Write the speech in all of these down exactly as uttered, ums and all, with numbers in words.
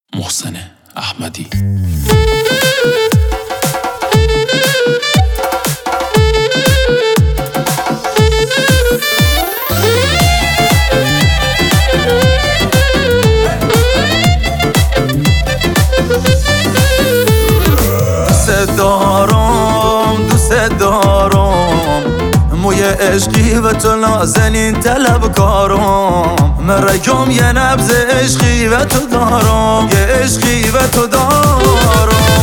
محسن احمدی. دوست دارم دوست دارم موی عشقی و تو نازنین طلبکارم مرگم یه نبض عشقی و تو دارم یه عشقی و تو دارم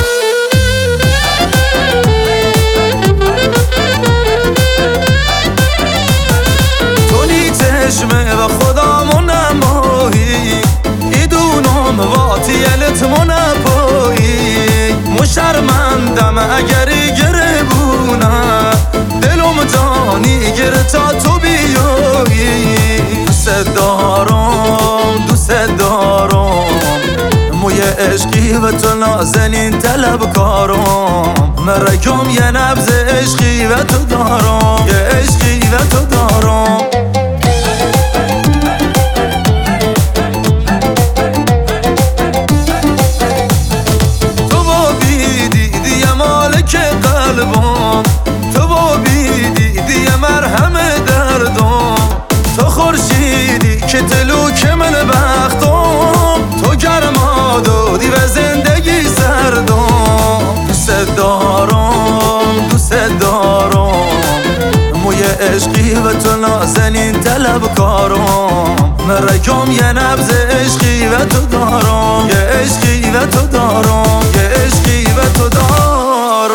تو نی چشمه و خدامو نمایی ایدونم واتیلت منپایی مشرمندم اگری گره بونه دلم جانی گره تا تو بیایی دوست دارم دوست دارم موی عشقی و تو نازنین طلبکارم مرگم یه نبض عشقی و تو دارم یه عشقی و تو دارم قلبم تو با بیدیدی مرهم دردم تو خورشیدی که تلوک من بختم تو گرما دادی و زندگی سردم دوست دارم دوست دارم موی عشقی و تو نازنین طلبکارم مرگم یه نبض عشقی و تو دارم یه عشقی و تو دارم یه عشقی و تو دارم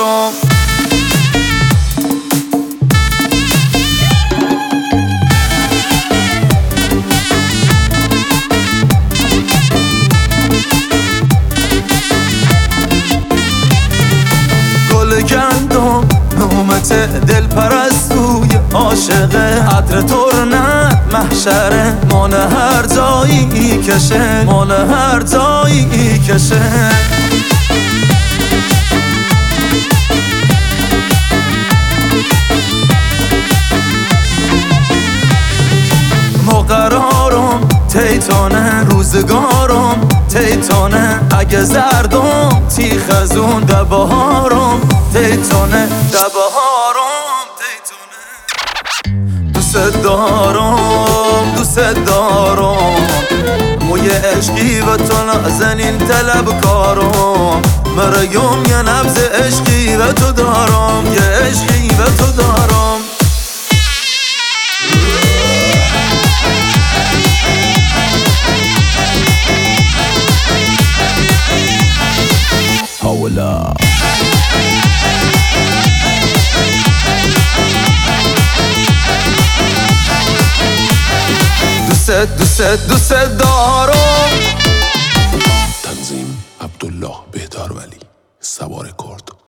گندم نومت دل پرستوی عاشقه عطر ترنت محشره مال هر جایی کشه مال هر جایی کشه مقرارم تیتانه روزگارم تیتانه اگه زردم تیخ از اون دبهارم تیتانه دبهارم تیتانه دوست دارم دوست دارم موی عشقی و تو نازنین طلبکارم مرگم یه نبض عشقی و تو دارم یه عشقی و تو دارم حالا دوست دوست دوست دارم